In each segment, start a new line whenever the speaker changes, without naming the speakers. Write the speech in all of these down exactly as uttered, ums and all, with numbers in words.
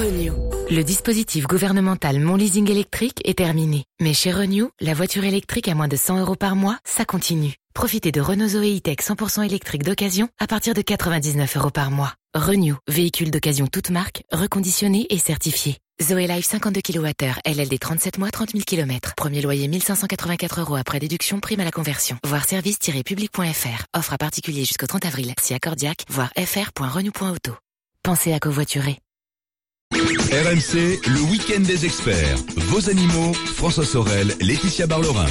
Renew.
Le dispositif gouvernemental Mon Leasing électrique est terminé. Mais chez Renew, la voiture électrique à moins de cent euros par mois, ça continue. Profitez de Renault Zoé E-Tech cent pour cent électrique d'occasion à partir de quatre-vingt-dix-neuf euros par mois. Renew, véhicule d'occasion toute marque, reconditionné et certifié. Zoé Life cinquante-deux kilowattheures, L L D trente-sept mois, trente mille kilomètres. Premier loyer mille cinq cent quatre-vingt-quatre euros après déduction, prime à la conversion. Voir service tiret public point f r. Offre à particulier jusqu'au trente avril. Si accordiaque, voir f r point renew point auto. Pensez à covoiturer.
R M C, le week-end des experts. Vos animaux, François Sorel, Laetitia Barlerin.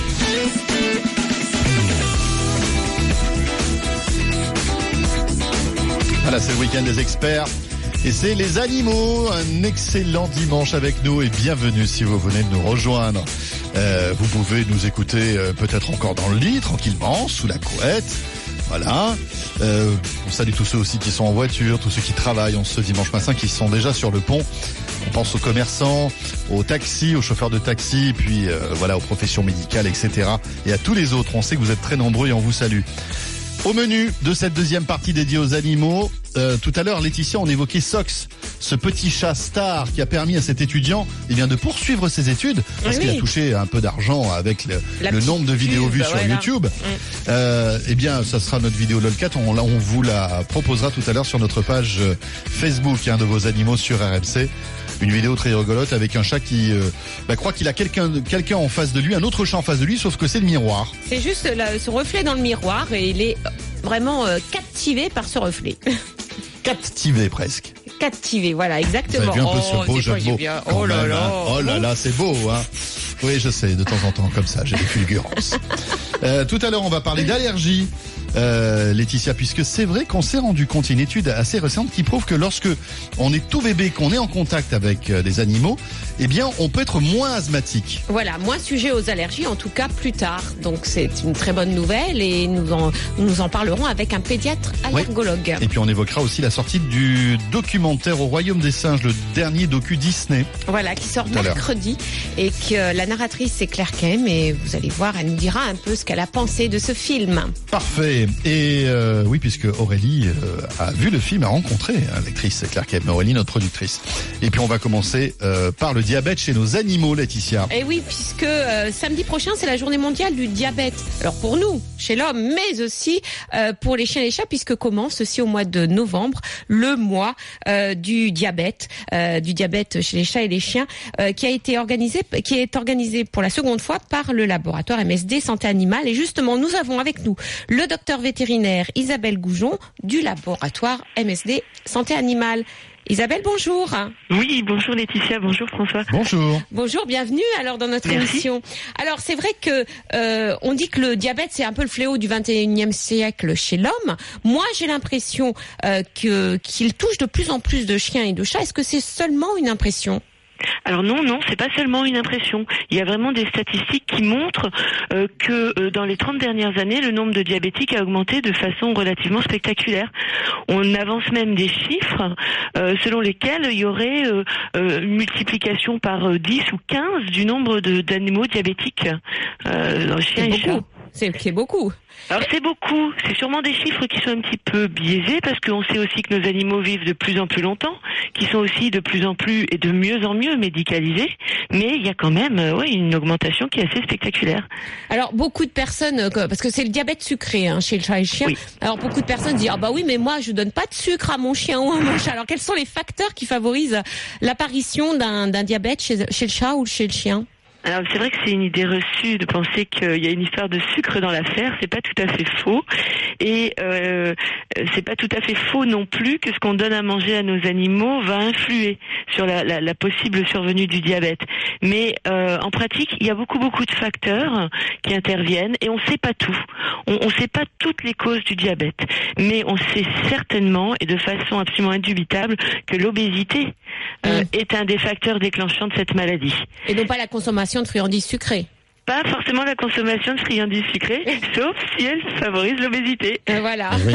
Voilà, c'est le week-end des experts. Et c'est les animaux. Un excellent dimanche avec nous et bienvenue si vous venez de nous rejoindre. Euh, vous pouvez nous écouter euh, peut-être encore dans le lit, tranquillement, sous la couette. Voilà. Euh, on salue tous ceux aussi qui sont en voiture, tous ceux qui travaillent en ce dimanche matin, qui sont déjà sur le pont. On pense aux commerçants, aux taxis, aux chauffeurs de taxi, puis euh, voilà, aux professions médicales, et cetera. Et à tous les autres. On sait que vous êtes très nombreux et on vous salue. Au menu de cette deuxième partie dédiée aux animaux, euh, tout à l'heure, Laetitia, on évoquait Sox, ce petit chat star qui a permis à cet étudiant eh bien, de poursuivre ses études, parce oui. qu'il a touché un peu d'argent avec le, le nombre de vidéos vues bah sur voilà. YouTube. Mm. Euh, eh bien, ça sera notre vidéo LOLcat, on, on vous la proposera tout à l'heure sur notre page Facebook hein, de vos animaux sur R M C. Une vidéo très rigolote avec un chat qui euh, bah, croit qu'il a quelqu'un quelqu'un en face de lui, un autre chat en face de lui, sauf que c'est le miroir.
C'est juste là, ce reflet dans le miroir et il est vraiment euh, captivé par ce reflet.
Captivé presque.
Captivé, voilà, exactement.
Vous avez vu un peu
oh,
ce beau jeu de mots.
Oh là
même,
là.
Hein. Oh là là, c'est beau, hein. Oui, je sais, de temps en temps, comme ça, j'ai des fulgurances. euh, tout à l'heure, on va parler d'allergie. Euh, Laetitia, puisque c'est vrai qu'on s'est rendu compte, il y a une étude assez récente qui prouve que lorsque on est tout bébé, qu'on est en contact avec euh, des animaux, eh bien, on peut être moins asthmatique.
Voilà, moins sujet aux allergies, en tout cas plus tard. Donc c'est une très bonne nouvelle et nous en, nous en parlerons avec un pédiatre allergologue.
Oui. Et puis on évoquera aussi la sortie du documentaire Au Royaume des Singes, le dernier docu Disney.
Voilà, qui sort mercredi et que euh, la narratrice c'est Claire Kem et vous allez voir, elle nous dira un peu ce qu'elle a pensé de ce film.
Parfait. Et euh, oui, puisque Aurélie euh, a vu le film, a rencontré hein, l'actrice Claire Kem, Aurélie, notre productrice. Et puis on va commencer euh, par le diabète chez nos animaux, Laetitia.
Et oui, puisque euh, samedi prochain, c'est la journée mondiale du diabète. Alors pour nous, chez l'homme, mais aussi euh, pour les chiens et les chats, puisque commence aussi au mois de novembre, le mois euh, du diabète, euh, du diabète chez les chats et les chiens, euh, qui a été organisé, qui est organisé pour la seconde fois par le laboratoire M S D Santé Animale. Et justement, nous avons avec nous le docteur vétérinaire Isabelle Goujon du laboratoire M S D Santé Animale. Isabelle, bonjour.
Oui, bonjour Laetitia, bonjour François.
Bonjour.
Bonjour, bienvenue alors dans notre
Merci.
émission. Alors c'est vrai que euh, on dit que le diabète c'est un peu le fléau du vingt et unième siècle chez l'homme. Moi j'ai l'impression euh, que qu'il touche de plus en plus de chiens et de chats. Est-ce que c'est seulement une impression ?
Alors non, non, c'est pas seulement une impression. Il y a vraiment des statistiques qui montrent euh, que euh, dans les trente dernières années, le nombre de diabétiques a augmenté de façon relativement spectaculaire. On avance même des chiffres euh, selon lesquels il y aurait euh, euh, une multiplication par euh, dix ou quinze du nombre de, d'animaux diabétiques euh, dans les chiens et chats.
C'est, c'est beaucoup.
Alors c'est beaucoup, c'est sûrement des chiffres qui sont un petit peu biaisés parce qu'on sait aussi que nos animaux vivent de plus en plus longtemps, qui sont aussi de plus en plus et de mieux en mieux médicalisés, mais il y a quand même euh, ouais, une augmentation qui est assez spectaculaire.
Alors beaucoup de personnes, parce que c'est le diabète sucré hein, chez le chat et le chien, oui. Alors beaucoup de personnes disent ah bah oui mais moi je donne pas de sucre à mon chien ou à mon chat. Alors quels sont les facteurs qui favorisent l'apparition d'un, d'un diabète chez, chez le chat ou chez le chien ?
Alors c'est vrai que c'est une idée reçue de penser qu'il y a une histoire de sucre dans l'affaire, c'est pas tout à fait faux. Et euh, c'est pas tout à fait faux non plus que ce qu'on donne à manger à nos animaux va influer sur la, la, la possible survenue du diabète. Mais euh, en pratique, il y a beaucoup beaucoup de facteurs qui interviennent et on sait pas tout. On, on sait pas toutes les causes du diabète, mais on sait certainement et de façon absolument indubitable que l'obésité euh, mmh. est un des facteurs déclenchants de cette maladie.
Et non pas la consommation de friandises sucrées.
Pas forcément la consommation de friandises sucrées, sauf si elle favorise l'obésité.
Et voilà.
Oui.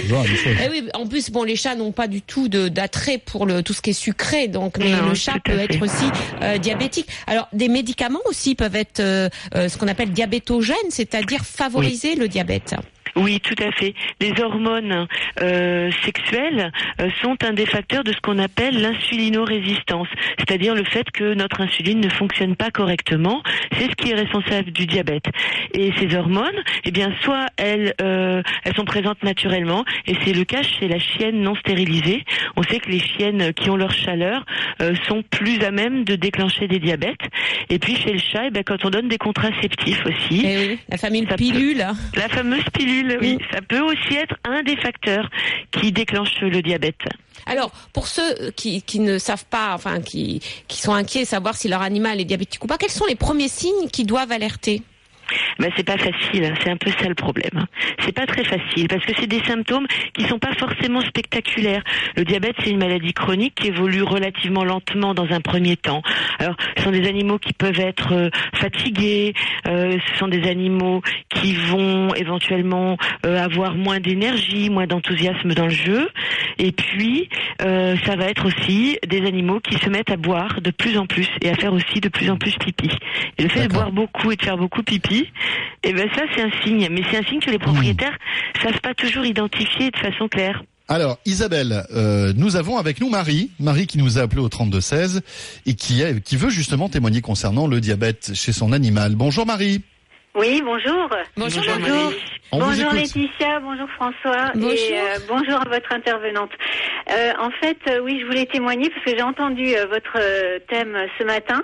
Et oui, en plus, bon, les chats n'ont pas du tout de, d'attrait pour le, tout ce qui est sucré, donc mais
non,
le chat peut être aussi euh, diabétique. Alors, des médicaments aussi peuvent être euh, euh, ce qu'on appelle diabétogènes, c'est-à-dire favoriser oui. le diabète.
Oui, tout à fait. Les hormones euh, sexuelles euh, sont un des facteurs de ce qu'on appelle l'insulinorésistance, c'est-à-dire le fait que notre insuline ne fonctionne pas correctement. C'est ce qui est responsable du diabète. Et ces hormones, eh bien, soit elles, euh, elles sont présentes naturellement, et c'est le cas chez la chienne non stérilisée. On sait que les chiennes qui ont leur chaleur euh, sont plus à même de déclencher des diabètes. Et puis chez le chat, eh bien, quand on donne des contraceptifs aussi,
eh oui, la fameuse pilule,
peut, la fameuse pilule, oui, ça peut aussi être un des facteurs qui déclenche le diabète.
Alors, pour ceux qui, qui ne savent pas, enfin, qui, qui sont inquiets de savoir si leur animal est diabétique ou pas, quels sont les premiers signes qui doivent alerter ?
Ben c'est pas facile, c'est un peu ça le problème. C'est pas très facile parce que c'est des symptômes qui sont pas forcément spectaculaires. Le diabète, c'est une maladie chronique qui évolue relativement lentement dans un premier temps. Alors, ce sont des animaux qui peuvent être euh, fatigués, euh, ce sont des animaux qui vont éventuellement euh, avoir moins d'énergie, moins d'enthousiasme dans le jeu. Et puis, euh, ça va être aussi des animaux qui se mettent à boire de plus en plus et à faire aussi de plus en plus pipi. Et le fait D'accord. de boire beaucoup et de faire beaucoup pipi, et ben ça c'est un signe, mais c'est un signe que les propriétaires mmh. savent pas toujours identifier de façon claire.
Alors Isabelle, euh, nous avons avec nous Marie, Marie qui nous a appelé au trente-deux seize et qui, est, qui veut justement témoigner concernant le diabète chez son animal. Bonjour Marie.
Oui, bonjour.
Bonjour,
bonjour.
bonjour.
Bonjour Laetitia, bonjour François bonjour. et euh, bonjour à votre intervenante. Euh, en fait, euh, oui, je voulais témoigner parce que j'ai entendu euh, votre euh, thème ce matin.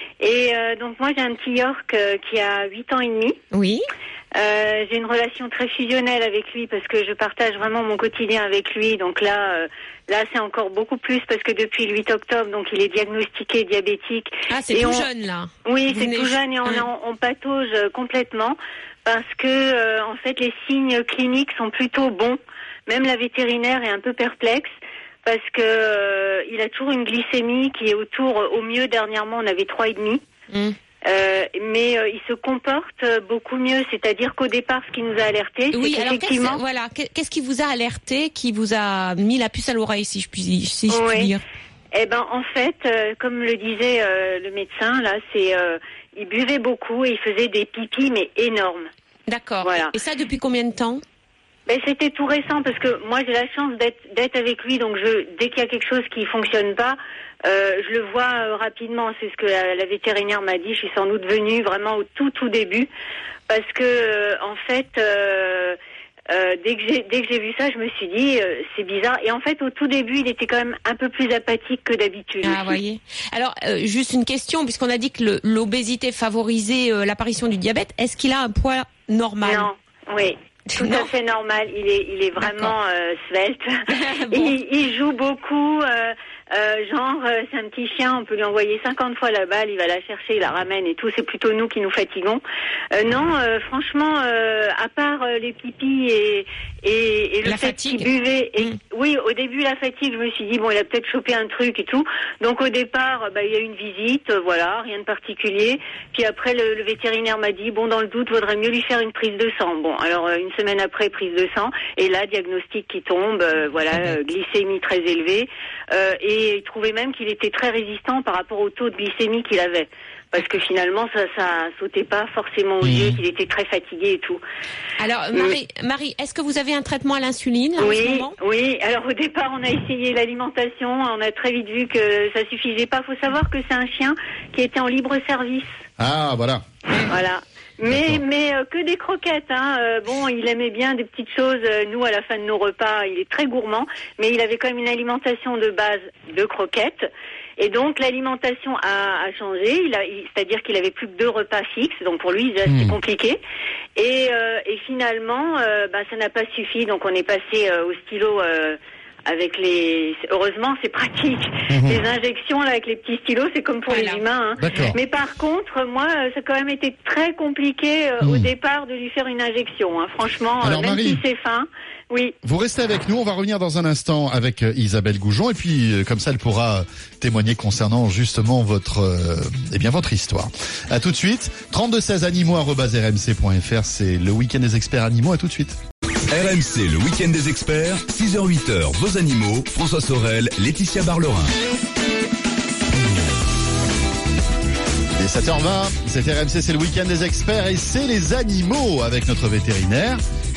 Et euh, donc moi j'ai un petit York euh, qui a huit ans et demi.
Oui.
Euh, j'ai une relation très fusionnelle avec lui parce que je partage vraiment mon quotidien avec lui. Donc là, euh, là c'est encore beaucoup plus parce que depuis le huit octobre, donc il est diagnostiqué diabétique.
Ah, c'est
et
tout
on...
jeune là.
Oui,
Vous
c'est
venez...
tout jeune et on,
hein.
on, on patauge complètement parce que euh, en fait les signes cliniques sont plutôt bons. Même la vétérinaire est un peu perplexe. Parce que euh, il a toujours une glycémie qui est autour, au mieux dernièrement on avait trois et demi. Mm. Euh, mais euh, il se comporte beaucoup mieux, c'est-à-dire qu'au départ ce qui nous a alerté,
oui,
c'est
alors
qu'effectivement,
qu'est-ce, voilà, qu'est-ce qui vous a alerté, qui vous a mis la puce à l'oreille, si je puis, si je
oui.
puis dire.
Eh ben en fait, euh, comme le disait euh, le médecin, là, c'est euh, il buvait beaucoup et il faisait des pipis mais énormes.
D'accord.
Voilà.
Et ça depuis combien de temps?
Ben, c'était tout récent parce que moi j'ai la chance d'être d'être avec lui, donc je dès qu'il y a quelque chose qui fonctionne pas, euh, je le vois euh, rapidement. C'est ce que la, la vétérinaire m'a dit. Je suis sans doute venue vraiment au tout tout début parce que euh, en fait euh, euh, dès que j'ai dès que j'ai vu ça, je me suis dit euh, c'est bizarre. Et en fait au tout début il était quand même un peu plus apathique que d'habitude.
Ah, voyez. Alors euh, juste une question, puisqu'on a dit que le, l'obésité favorisait euh, l'apparition du diabète. Est-ce qu'il a un poids normal?
Non. Oui. Tout non. à fait normal. Il est, il est vraiment euh, svelte. bon. il, il joue beaucoup. Euh, euh, genre, euh, c'est un petit chien. On peut lui envoyer cinquante fois la balle. Il va la chercher, il la ramène et tout. C'est plutôt nous qui nous fatiguons. Euh, non, euh, franchement, euh, à part euh, les pipis et et, et le
la
fait
fatigue.
qu'il buvait. Et,
mmh.
Oui, au début la fatigue. Je me suis dit bon, il a peut-être chopé un truc et tout. Donc au départ, bah, il y a eu une visite. Euh, voilà, rien de particulier. Puis après, le, le vétérinaire m'a dit bon, dans le doute, vaudrait mieux lui faire une prise de sang. Bon, alors euh, une semaine après, prise de sang, et là, diagnostic qui tombe, euh, voilà, euh, glycémie très élevée, euh, et il trouvait même qu'il était très résistant par rapport au taux de glycémie qu'il avait. Parce que finalement, ça, ça sautait pas forcément aux yeux, qu'il était très fatigué et tout.
Alors, Marie, euh, Marie, est-ce que vous avez un traitement à l'insuline
oui,
en ce moment ?
Oui, alors au départ, on a essayé l'alimentation, on a très vite vu que ça suffisait pas. Faut savoir que c'est un chien qui était en libre service.
Ah, voilà.
Voilà. Mais mais euh, que des croquettes, hein. Euh, bon, il aimait bien des petites choses. Euh, nous, à la fin de nos repas, il est très gourmand, mais il avait quand même une alimentation de base de croquettes. Et donc l'alimentation a, a changé. Il a, il, c'est-à-dire qu'il avait plus que deux repas fixes. Donc pour lui, c'est mmh. compliqué. Et, euh, et finalement, euh, bah, ça n'a pas suffi. Donc on est passé euh, au stylo. Euh, Avec les, heureusement c'est pratique. Mmh. Les injections là avec les petits stylos, c'est comme pour voilà. les humains. Hein. Mais par contre, moi, ça a quand même été très compliqué euh, mmh. au départ de lui faire une injection. Hein. Franchement,
Alors,
euh, même
Marie,
si c'est fin, oui.
Vous restez avec nous. On va revenir dans un instant avec euh, Isabelle Goujon et puis euh, comme ça, elle pourra témoigner concernant justement votre, euh, eh bien votre histoire. À tout de suite. trente-deux seize animaux arobase r m c point f r. C'est le week-end des experts animaux. À tout de suite.
R M C, le week-end des experts, six heures huit heures, vos animaux, François Sorel, Laetitia Barlerin.
Et sept heures vingt, c'est R M C, c'est le week-end des experts et c'est les animaux avec notre vétérinaire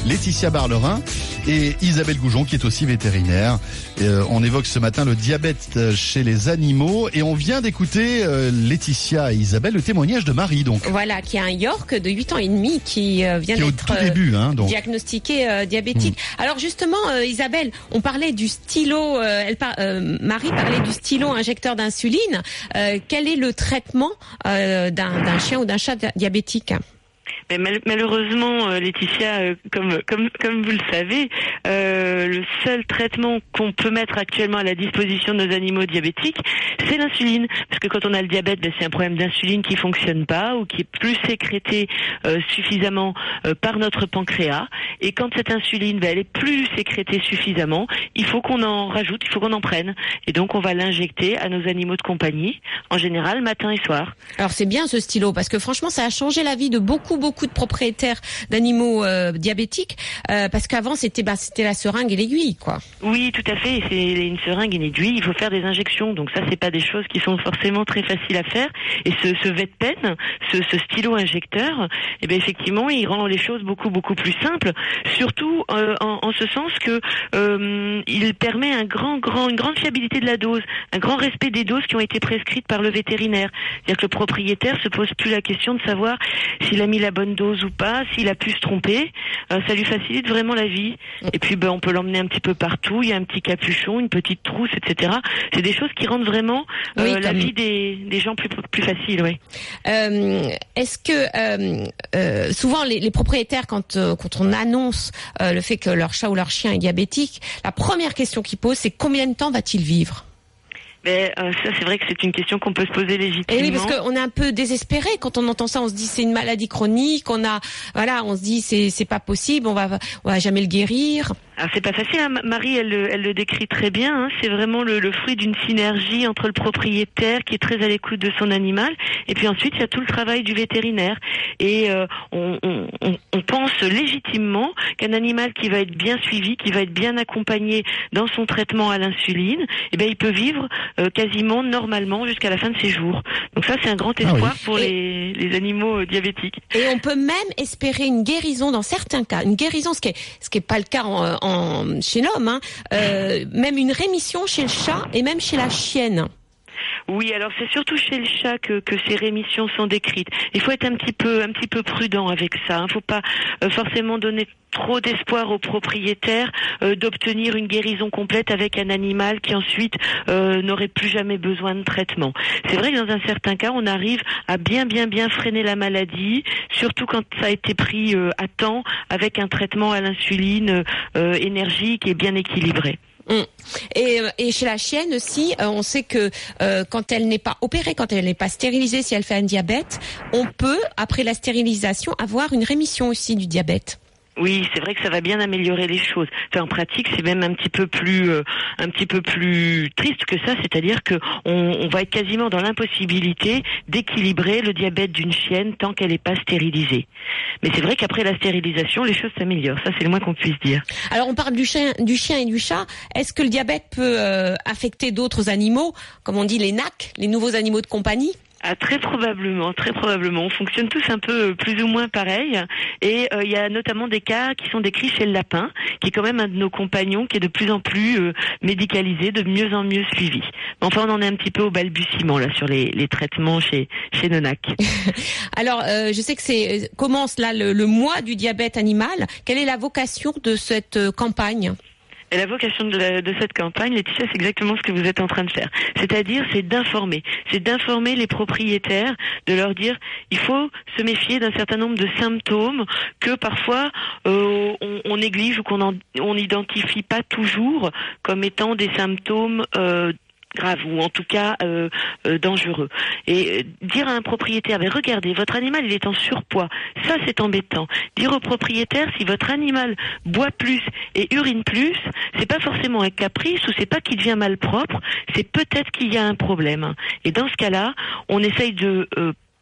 Laetitia Barlerin et Isabelle Goujon qui est aussi vétérinaire. Et, euh, on évoque ce matin le diabète chez les animaux et on vient d'écouter euh, Laetitia et Isabelle le témoignage de Marie donc.
Voilà, qui a un York de huit ans et demi qui euh, vient
qui
d'être
au tout début, hein, donc.
diagnostiqué euh, diabétique. Mmh. Alors justement, euh, Isabelle, on parlait du stylo, euh, elle par, euh, Marie parlait du stylo injecteur d'insuline. Euh, quel est le traitement euh, d'un, d'un chien ou d'un chat diabétique ?
Mais mal- malheureusement, euh, Laetitia, euh, comme comme comme vous le savez, euh, le seul traitement qu'on peut mettre actuellement à la disposition de nos animaux diabétiques, c'est l'insuline. Parce que quand on a le diabète, ben, c'est un problème d'insuline qui fonctionne pas ou qui est plus sécrétée euh, suffisamment euh, par notre pancréas. Et quand cette insuline, ben, elle est plus sécrétée suffisamment, il faut qu'on en rajoute, il faut qu'on en prenne. Et donc on va l'injecter à nos animaux de compagnie, en général matin et soir.
Alors c'est bien ce stylo parce que franchement, ça a changé la vie de beaucoup beaucoup beaucoup de propriétaires d'animaux euh, diabétiques euh, parce qu'avant c'était bah, c'était la seringue et l'aiguille quoi.
Oui, tout à fait, c'est une seringue et une aiguille, il faut faire des injections, donc ça c'est pas des choses qui sont forcément très faciles à faire. Et ce, ce VetPen, ce, ce stylo injecteur, eh bien effectivement il rend les choses beaucoup beaucoup plus simples, surtout euh, en, en ce sens que euh, il permet un grand grand une grande fiabilité de la dose, un grand respect des doses qui ont été prescrites par le vétérinaire. C'est-à-dire que le propriétaire se pose plus la question de savoir s'il a mis la bonne dose ou pas, s'il a pu se tromper, euh, ça lui facilite vraiment la vie. Et puis ben on peut l'emmener un petit peu partout, il y a un petit capuchon, une petite trousse, et cetera. C'est des choses qui rendent vraiment euh, oui, la comme... vie des, des gens plus plus facile, oui.
Euh, est-ce que euh, euh, souvent les, les propriétaires quand euh, quand on annonce euh, le fait que leur chat ou leur chien est diabétique, la première question qu'ils posent c'est combien de temps va-t-il vivre ?
Mais euh, ça, c'est vrai que c'est une question qu'on peut se poser légitimement.
Et oui, parce qu'on est un peu désespéré quand on entend ça. On se dit c'est une maladie chronique. On a, voilà, on se dit c'est c'est pas possible. On va on va jamais le guérir.
Alors c'est pas facile, hein. Marie elle, elle le décrit très bien, hein. C'est vraiment le, le fruit d'une synergie entre le propriétaire qui est très à l'écoute de son animal et puis ensuite il y a tout le travail du vétérinaire et euh, on, on, on pense légitimement qu'un animal qui va être bien suivi, qui va être bien accompagné dans son traitement à l'insuline, eh bien il peut vivre euh, quasiment normalement jusqu'à la fin de ses jours. Donc ça c'est un grand espoir ah oui. pour et, les, les animaux euh, diabétiques.
Et on peut même espérer une guérison dans certains cas, une guérison ce qui est ce qui est pas le cas en En, chez l'homme, hein, euh, même une rémission chez le chat et même chez la chienne.
Oui, alors c'est surtout chez le chat que, que ces rémissions sont décrites. Il faut être un petit peu, un petit peu prudent avec ça. Il ne faut pas euh, forcément donner trop d'espoir aux propriétaires euh, d'obtenir une guérison complète avec un animal qui ensuite euh, n'aurait plus jamais besoin de traitement. C'est vrai que dans un certain cas, on arrive à bien, bien, bien freiner la maladie, surtout quand ça a été pris euh, à temps avec un traitement à l'insuline euh, énergique et bien équilibré.
Mmh. Et, et chez la chienne aussi, euh, on sait que euh, quand elle n'est pas opérée, quand elle n'est pas stérilisée, si elle fait un diabète, on peut, après la stérilisation, avoir une rémission aussi du diabète.
Oui, c'est vrai que ça va bien améliorer les choses. Enfin, en pratique, c'est même un petit peu plus, euh, un petit peu plus triste que ça. C'est-à-dire que on, on va être quasiment dans l'impossibilité d'équilibrer le diabète d'une chienne tant qu'elle n'est pas stérilisée. Mais c'est vrai qu'après la stérilisation, les choses s'améliorent. Ça, c'est le moins qu'on puisse dire.
Alors, on parle du chien, du chien et du chat. Est-ce que le diabète peut euh, affecter d'autres animaux, comme on dit les N A C, les nouveaux animaux de compagnie ?
Ah, très probablement, très probablement. On fonctionne tous un peu plus ou moins pareil. Et il euh, y a notamment des cas qui sont décrits chez le lapin, qui est quand même un de nos compagnons, qui est de plus en plus euh, médicalisé, de mieux en mieux suivi. Mais enfin, on en est un petit peu au balbutiement là sur les, les traitements chez chez nos N A C.
Alors, euh, je sais que c'est commence là le, le mois du diabète animal. Quelle est la vocation de cette euh, campagne ?
Et la vocation de, la, de cette campagne, Laetitia, c'est exactement ce que vous êtes en train de faire. C'est-à-dire, c'est d'informer. C'est d'informer les propriétaires, de leur dire, il faut se méfier d'un certain nombre de symptômes que parfois euh, on, on néglige ou qu'on on n'identifie pas toujours comme étant des symptômes euh, grave ou en tout cas euh, euh, dangereux. Et euh, dire à un propriétaire, mais regardez, votre animal il est en surpoids, ça c'est embêtant. Dire au propriétaire, si votre animal boit plus et urine plus, c'est pas forcément un caprice ou c'est pas qu'il devient malpropre, c'est peut-être qu'il y a un problème. Et dans ce cas-là, on essaye de euh,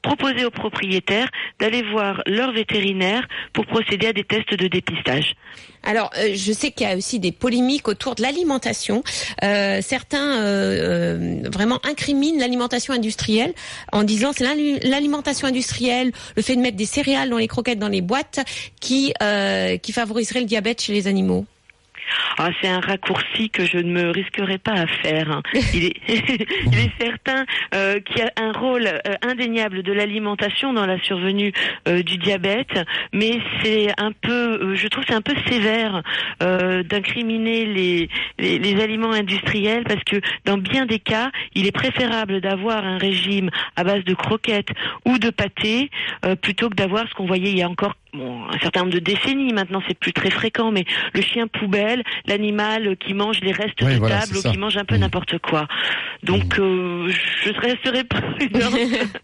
proposer aux propriétaires d'aller voir leur vétérinaire pour procéder à des tests de dépistage.
Alors, euh, je sais qu'il y a aussi des polémiques autour de l'alimentation. Euh, certains euh, euh, vraiment incriminent l'alimentation industrielle en disant c'est l'alimentation industrielle, le fait de mettre des céréales dans les croquettes, dans les boîtes, qui euh, qui favoriserait le diabète chez les animaux.
Ah, c'est un raccourci que je ne me risquerai pas à faire. Il est, il est certain euh, qu'il y a un rôle euh, indéniable de l'alimentation dans la survenue euh, du diabète, mais c'est un peu, euh, je trouve, c'est un peu sévère euh, d'incriminer les, les les aliments industriels parce que dans bien des cas, il est préférable d'avoir un régime à base de croquettes ou de pâté euh, plutôt que d'avoir ce qu'on voyait il y a encore bon, un certain nombre de décennies. Maintenant, c'est plus très fréquent, mais le chien poubelle, l'animal qui mange les restes
oui,
de
voilà,
table ou qui mange un peu
mmh.
n'importe quoi. Donc, mmh. euh, je resterai prudente.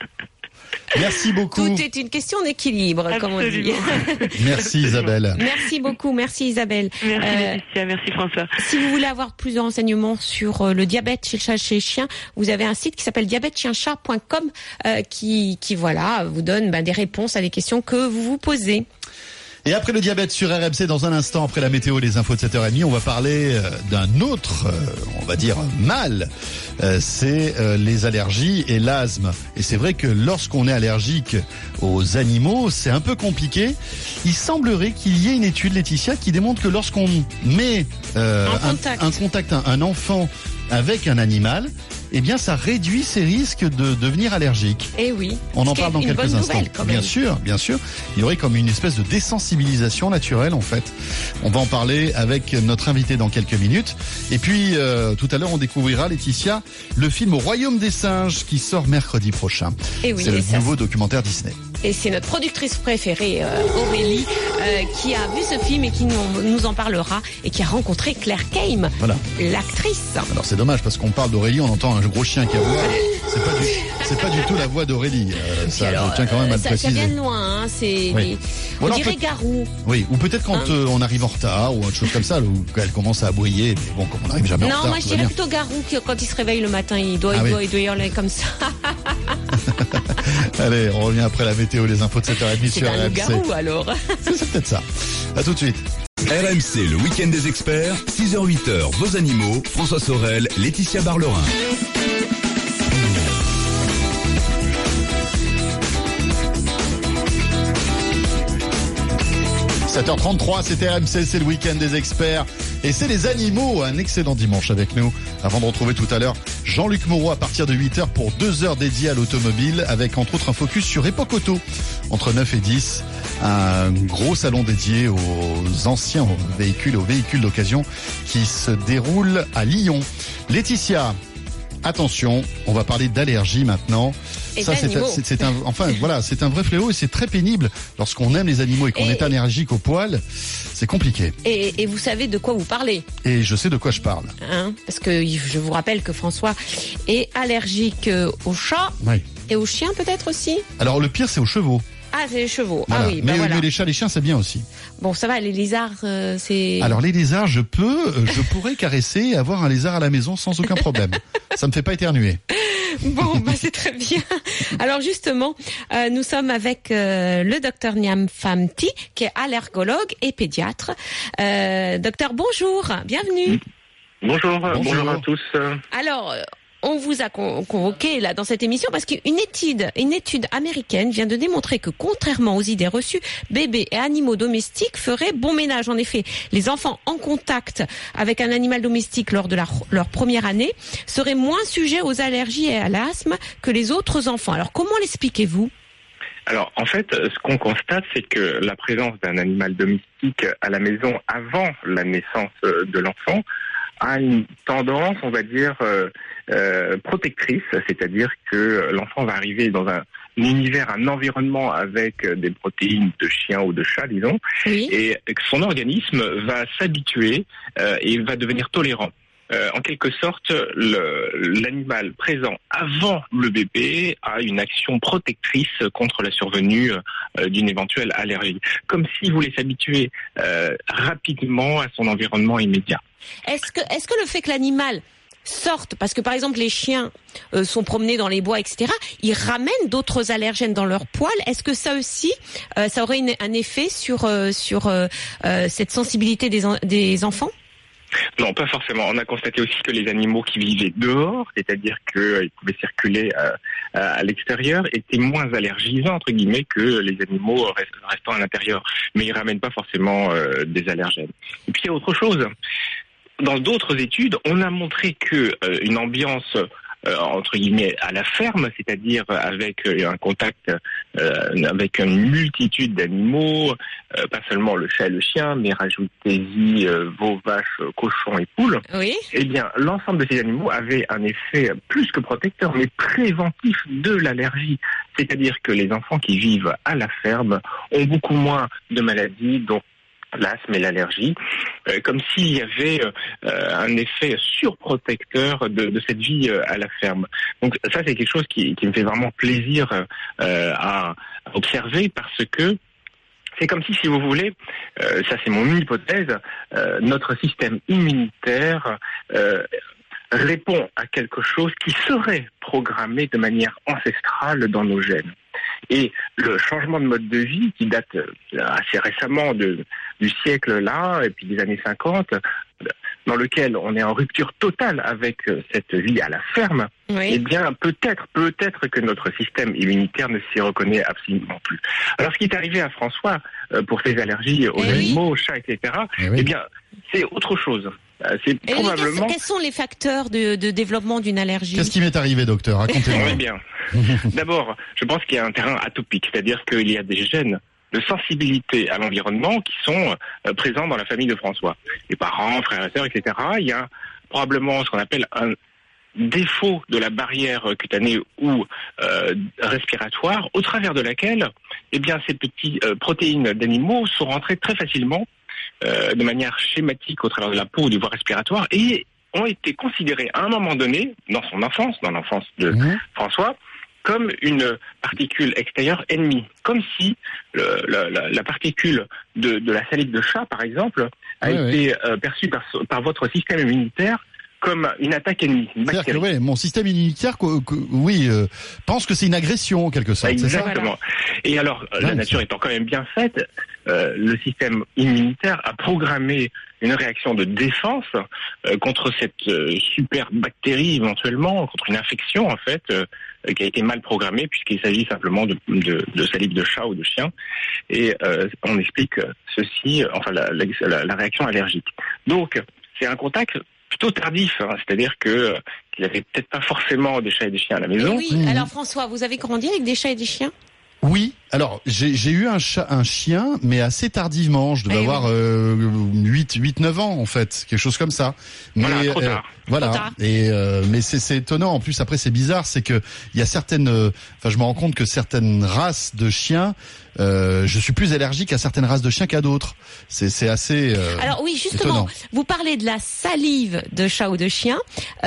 Merci beaucoup.
Tout est une question d'équilibre, comme on dit.
Merci Isabelle.
Merci beaucoup, merci Isabelle.
Merci euh, Laetitia, merci François.
Si vous voulez avoir plus de renseignements sur euh, le diabète chez le chat, chez le chien, vous avez un site qui s'appelle diabète chien chat point com euh, qui, qui voilà, vous donne bah, des réponses à des questions que vous vous posez.
Et après le diabète sur R M C, dans un instant, après la météo, les infos de sept heures trente, on va parler euh, d'un autre, euh, on va dire, mal. Euh, c'est euh, les allergies et l'asthme. Et c'est vrai que lorsqu'on est allergique aux animaux, c'est un peu compliqué. Il semblerait qu'il y ait une étude, Laetitia, qui démontre que lorsqu'on met euh,
un contact,
un, un, contact un, un enfant avec un animal, eh bien, ça réduit ses risques de devenir allergique.
Eh oui.
On en parle dans quelques instants. Bien sûr, bien sûr. Il y aurait comme une espèce de désensibilisation naturelle, en fait. On va en parler avec notre invité dans quelques minutes. Et puis, euh, tout à l'heure, on découvrira, Laetitia, le film Au Royaume des Singes qui sort mercredi prochain.
Eh oui,
c'est le
ça,
nouveau documentaire Disney.
Et c'est notre productrice préférée, euh, Aurélie, euh, qui a vu ce film et qui nous, nous en parlera et qui a rencontré Claire Kame,
voilà.
l'actrice.
Alors c'est dommage parce qu'on parle d'Aurélie, on entend un gros chien qui aboie. C'est pas du, c'est pas du tout la voix d'Aurélie. Euh, ça, alors, je tiens quand même à le
ça,
préciser.
Ça vient de loin, hein, c'est
oui.
des, on alors, dirait Garou.
Oui, ou peut-être quand hein euh, on arrive en retard ou autre chose comme ça, où elle commence à aboyer. Mais bon, comme on n'arrive jamais
non,
en retard.
Non, moi je dirais plutôt Garou qui, quand il se réveille le matin, il doit, ah, il oui. doit, il doit hurler comme ça.
Allez, on revient après la météo, les infos de sept heures trente sur R M C.
C'est un loup-garou alors.
C'est peut-être ça. À tout de suite.
R M C, le week-end des experts, six heures huit heures, vos animaux, François Sorel, Laetitia Barlerin.
sept heures trente-trois, c'était R M C, c'est le week-end des experts. Et c'est les animaux. Un excellent dimanche avec nous. Avant de retrouver tout à l'heure Jean-Luc Moreau à partir de huit heures pour deux heures dédiées à l'automobile avec entre autres un focus sur Époque Auto. Entre neuf et dix, un gros salon dédié aux anciens véhicules et aux véhicules d'occasion qui se déroule à Lyon. Laetitia, attention, on va parler d'allergie maintenant.
Et
ça, c'est, c'est, c'est un, enfin, voilà, c'est un vrai fléau et c'est très pénible lorsqu'on aime les animaux et qu'on et est allergique aux poils. C'est compliqué.
Et, et vous savez de quoi vous parlez.
Et je sais de quoi je parle.
Hein, parce que je vous rappelle que François est allergique aux chats
oui.
et aux chiens peut-être aussi.
Alors le pire, c'est aux chevaux.
Ah, c'est les chevaux.
Voilà.
Ah oui, bah
mais,
voilà.
mais les chats, les chiens, c'est bien aussi.
Bon, ça va, les lézards, euh, c'est...
Alors les lézards, je peux, euh, je pourrais caresser et avoir un lézard à la maison sans aucun problème. Ça me fait pas éternuer.
Bon, bah c'est très bien. Alors justement, euh, nous sommes avec euh, le docteur Niam Famti, qui est allergologue et pédiatre. Euh, docteur, bonjour, bienvenue.
Bonjour, bonjour, bonjour à tous.
Alors... On vous a convoqué là dans cette émission parce qu'une étude, une étude américaine vient de démontrer que contrairement aux idées reçues, bébés et animaux domestiques feraient bon ménage. En effet, les enfants en contact avec un animal domestique lors de la, leur première année seraient moins sujets aux allergies et à l'asthme que les autres enfants. Alors comment l'expliquez-vous ?
Alors, en fait, ce qu'on constate, c'est que la présence d'un animal domestique à la maison avant la naissance de l'enfant a une tendance, on va dire, euh, euh, protectrice, c'est-à-dire que l'enfant va arriver dans un, un univers, un environnement avec des protéines de chien ou de chat, disons,
oui.
et que son organisme va s'habituer euh, et va devenir tolérant. Euh, en quelque sorte, le, l'animal présent avant le bébé a une action protectrice contre la survenue euh, d'une éventuelle allergie, comme s'il voulait s'habituer euh, rapidement à son environnement immédiat.
Est-ce que, est-ce que le fait que l'animal sortent, parce que par exemple les chiens euh, sont promenés dans les bois, et cetera, ils ramènent d'autres allergènes dans leur poil. Est-ce que ça aussi, euh, ça aurait une, un effet sur euh, sur euh, euh, cette sensibilité des, en, des enfants ?
Non, pas forcément. On a constaté aussi que les animaux qui vivaient dehors, c'est-à-dire qu'ils euh, pouvaient circuler à, à, à l'extérieur, étaient moins allergisants, entre guillemets, que les animaux rest, restant à l'intérieur. Mais ils ramènent pas forcément euh, des allergènes. Et puis il y a autre chose. Dans d'autres études, on a montré que euh, une ambiance Euh, entre guillemets à la ferme, c'est-à-dire avec euh, un contact euh, avec une multitude d'animaux, euh, pas seulement le chat et le chien, mais rajoutez-y euh, veaux, vaches, cochons et poules.
Oui.
Eh bien, l'ensemble de ces animaux avait un effet plus que protecteur, mais préventif de l'allergie. C'est-à-dire que les enfants qui vivent à la ferme ont beaucoup moins de maladies, dont l'asthme et l'allergie, euh, comme s'il y avait euh, un effet surprotecteur de, de cette vie euh, à la ferme. Donc ça, c'est quelque chose qui, qui me fait vraiment plaisir euh, à, à observer, parce que c'est comme si, si vous voulez, euh, ça c'est mon hypothèse, euh, notre système immunitaire euh, répond à quelque chose qui serait programmé de manière ancestrale dans nos gènes. Et le changement de mode de vie qui date assez récemment de, du siècle là, et puis des années cinquante, dans lequel on est en rupture totale avec cette vie à la ferme, oui. Eh bien peut-être, peut-être que notre système immunitaire ne s'y reconnaît absolument plus. Alors ce qui est arrivé à François euh, pour ses allergies aux eh animaux, oui. aux chats, et cetera, eh, oui. eh bien c'est autre chose. C'est
et
probablement...
Quels sont les facteurs de, de développement d'une allergie ?
Qu'est-ce qui m'est arrivé, docteur ? Racontez-moi.
Oui, bien. D'abord, je pense qu'il y a un terrain atopique, c'est-à-dire qu'il y a des gènes de sensibilité à l'environnement qui sont euh, présents dans la famille de François. Les parents, frères et sœurs, et cetera. Il y a probablement ce qu'on appelle un défaut de la barrière cutanée ou euh, respiratoire, au travers de laquelle, eh bien, ces petites euh, protéines d'animaux sont rentrées très facilement Euh, de manière schématique au travers de la peau ou des voies respiratoires, et ont été considérés à un moment donné, dans son enfance, dans l'enfance de mmh. François, comme une particule extérieure ennemie. Comme si le, la, la, la particule de, de la salive de chat, par exemple, a oui, été oui. Euh, perçue par, par votre système immunitaire comme une attaque ennemie. Une
C'est-à-dire que ouais, mon système immunitaire, que, que, oui, euh, pense que c'est une agression en quelque sorte.
Exactement.
C'est ça ?
Et alors, ouais, la nature étant quand même bien faite, euh, le système immunitaire a programmé une réaction de défense euh, contre cette euh, super bactérie éventuellement, contre une infection en fait, euh, qui a été mal programmée puisqu'il s'agit simplement de, de, de salive de chat ou de chien. Et euh, on explique ceci, enfin la, la, la réaction allergique. Donc, c'est un contact plutôt tardif, hein, c'est-à-dire que qu'il avait peut-être pas forcément des chats et des chiens à la maison.
Oui, mmh. Alors François, vous avez grandi avec des chats et des chiens ?
Oui, alors j'ai, j'ai eu un, chat, un chien, mais assez tardivement. Je devais et avoir oui. euh, huit neuf ans en fait, quelque chose comme ça. Mais,
voilà, trop tard.
Euh, voilà.
Trop tard.
Et euh, mais c'est, c'est étonnant. En plus, après, c'est bizarre, c'est que il y a certaines. Enfin, euh, je me rends compte que certaines races de chiens, euh, je suis plus allergique à certaines races de chiens qu'à d'autres. C'est, c'est assez. Euh,
Alors oui, justement,
étonnant.
Vous parlez de la salive de chat ou de chien.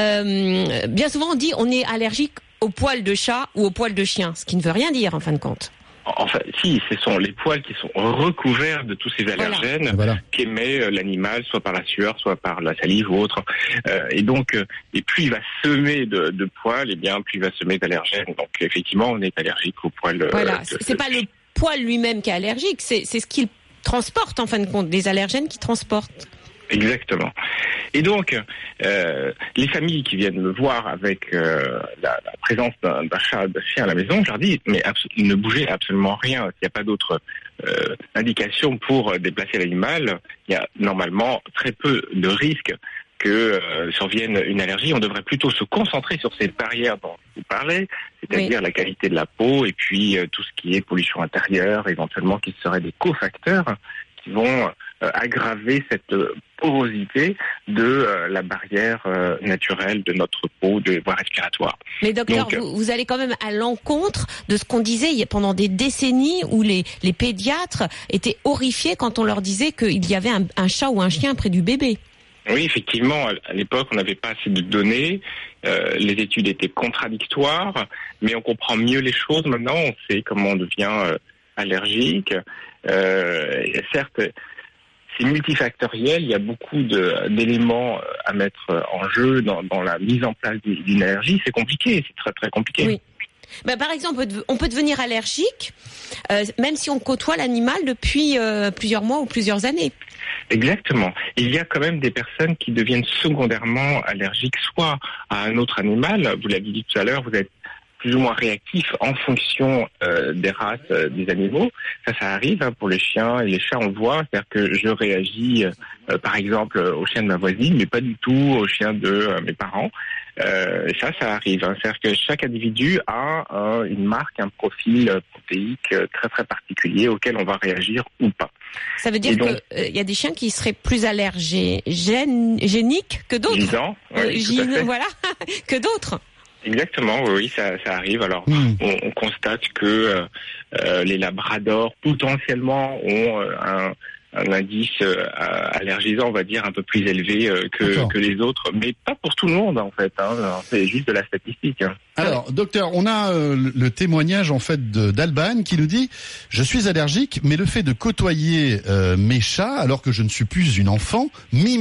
Euh, bien souvent, on dit on est allergique au poil de chat ou au poil de chien, ce qui ne veut rien dire en fin de compte.
Enfin, si, ce sont les poils qui sont recouverts de tous ces allergènes voilà. qu'émet l'animal, soit par la sueur, soit par la salive ou autre. Euh, et donc, et plus il va semer de, de poils, et bien plus il va semer d'allergènes. Donc, effectivement, on est allergique au poil.
Voilà,
de,
c'est
de...
pas le poil lui-même qui est allergique, c'est, c'est ce qu'il transporte en fin de compte, des allergènes qu'il transporte.
Exactement. Et donc, euh, les familles qui viennent me voir avec euh, la, la présence d'un, d'un chat, d'un chien à la maison, je leur dis, mais abso- ne bougez absolument rien. Il n'y a pas d'autre euh, indication pour déplacer l'animal. Il y a normalement très peu de risques que euh, survienne une allergie. On devrait plutôt se concentrer sur ces barrières dont vous parlez, c'est-à-dire oui. la qualité de la peau et puis euh, tout ce qui est pollution intérieure, éventuellement qui seraient des cofacteurs qui vont euh, aggraver cette euh, porosité de euh, la barrière euh, naturelle de notre peau, de voie respiratoire.
Mais docteur, Donc, vous, vous allez quand même à l'encontre de ce qu'on disait il y a pendant des décennies où les, les pédiatres étaient horrifiés quand on leur disait qu'il y avait un, un chat ou un chien près du bébé.
Oui, effectivement, à l'époque, on n'avait pas assez de données, euh, les études étaient contradictoires, mais on comprend mieux les choses maintenant, on sait comment on devient euh, allergique. Euh, et certes, c'est multifactoriel. Il y a beaucoup de, d'éléments à mettre en jeu dans, dans la mise en place d'une allergie. C'est compliqué, c'est très très compliqué.
Oui. Ben, par exemple, on peut devenir allergique, euh, même si on côtoie l'animal depuis euh, plusieurs mois ou plusieurs années.
Exactement. Il y a quand même des personnes qui deviennent secondairement allergiques, soit à un autre animal. Vous l'avez dit tout à l'heure, vous êtes plus ou moins réactif en fonction euh, des races euh, des animaux. Ça, ça arrive hein, pour les chiens et les chats, on le voit. C'est-à-dire que je réagis, euh, par exemple, au chien de ma voisine, mais pas du tout au chien de euh, mes parents. Euh, ça, ça arrive. Hein. C'est-à-dire que chaque individu a euh, une marque, un profil protéique très très particulier auquel on va réagir ou pas.
Ça veut dire qu'il euh, y a des chiens qui seraient plus allergéniques que d'autres.
Gisant, oui,
euh,
tout à fait.
Voilà, que d'autres.
Exactement, oui, ça, ça arrive. Alors, mmh. on, on constate que euh, les labradors potentiellement ont euh, un, un indice euh, allergisant, on va dire, un peu plus élevé euh, que, que les autres, mais pas pour tout le monde en fait. Hein. C'est juste de la statistique. Hein.
Alors, docteur, on a euh, le témoignage en fait de, d'Alban qui nous dit « Je suis allergique, mais le fait de côtoyer euh, mes chats, alors que je ne suis plus une enfant, m'immunise. »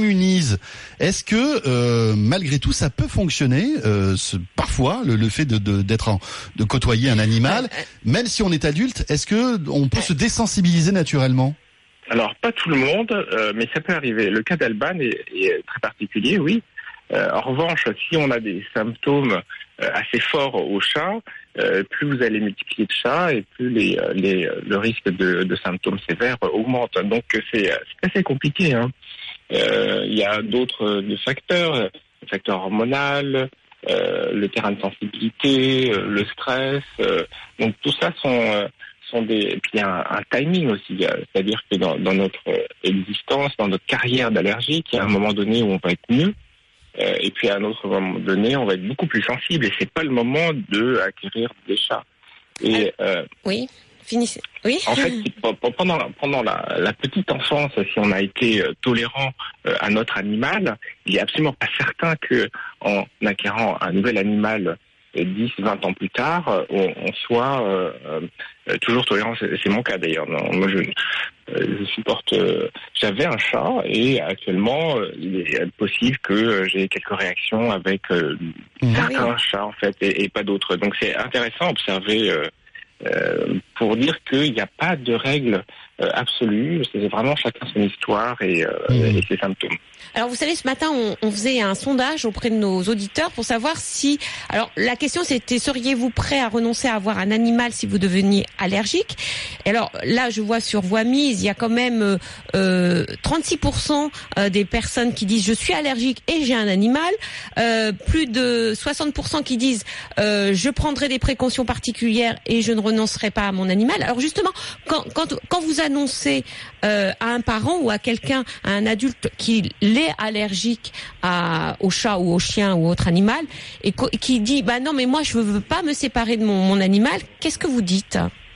Est-ce que, euh, malgré tout, ça peut fonctionner euh, ce, parfois, le, le fait de, de, d'être en, de côtoyer un animal, même si on est adulte, est-ce que on peut se désensibiliser naturellement ?
Alors, pas tout le monde, euh, mais ça peut arriver. Le cas d'Alban est, est très particulier, oui. Euh, en revanche, si on a des symptômes euh, assez forts au chat, euh, plus vous allez multiplier de chats et plus les, les, le risque de, de symptômes sévères augmente. Donc c'est, c'est assez compliqué. Hein. Euh, il y a d'autres de facteurs, le facteur hormonal, euh, le terrain de sensibilité, euh, le stress. Euh, donc tout ça sont... Euh, sont des... Et puis il y a un, un timing aussi, c'est-à-dire que dans, dans notre existence, dans notre carrière d'allergique, il y a un moment donné où on va être mieux. Euh, et puis à un autre moment donné, on va être beaucoup plus sensible et c'est pas le moment de acquérir des chats. Et euh,
oui, finissez. Oui.
En fait, pendant pendant la, la petite enfance, si on a été tolérant euh, à notre animal, il est absolument pas certain que en acquérant un nouvel animal dix, vingt ans plus tard, on, on soit euh, euh, toujours tolérant. C'est, c'est mon cas d'ailleurs. Non, moi, je, euh, je supporte. Euh, j'avais un chat et actuellement, euh, il est possible que euh, j'ai quelques réactions avec euh, mmh. certains oui. chats en fait et, et pas d'autres. Donc c'est intéressant à observer euh, euh, pour dire qu'il n'y a pas de règle euh, absolue. C'est vraiment chacun son histoire et, euh, mmh. et ses symptômes.
Alors vous savez, ce matin, on, on faisait un sondage auprès de nos auditeurs pour savoir si... Alors la question c'était, seriez-vous prêt à renoncer à avoir un animal si vous deveniez allergique ? Et alors là, je vois sur Voix Mise, il y a quand même euh, trente-six pour cent des personnes qui disent « je suis allergique et j'ai un animal euh, ». Plus de soixante pour cent qui disent euh, « je prendrai des précautions particulières et je ne renoncerai pas à mon animal ». Alors justement, quand, quand, quand vous annoncez euh, à un parent ou à quelqu'un, à un adulte qui l'est allergique à, au chat ou au chien ou autre animal et co- qui dit bah non mais moi je veux pas me séparer de mon, mon animal, qu'est-ce que vous dites ?